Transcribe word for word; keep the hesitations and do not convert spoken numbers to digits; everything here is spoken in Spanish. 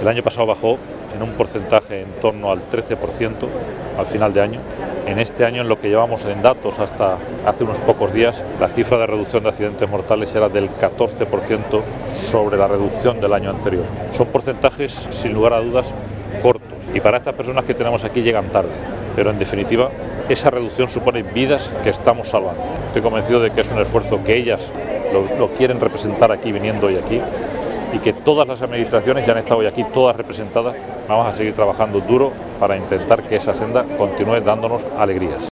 El año pasado bajó en un porcentaje en torno al trece por ciento al final de año. En este año, en lo que llevamos en datos hasta hace unos pocos días, la cifra de reducción de accidentes mortales era del catorce por ciento sobre la reducción del año anterior. Son porcentajes, sin lugar a dudas, cortos, y para estas personas que tenemos aquí llegan tarde, pero en definitiva esa reducción supone vidas que estamos salvando. Estoy convencido de que es un esfuerzo que ellas lo, lo quieren representar aquí, viniendo hoy aquí, y que todas las administraciones ya han estado hoy aquí, todas representadas. Vamos a seguir trabajando duro para intentar que esa senda continúe dándonos alegrías.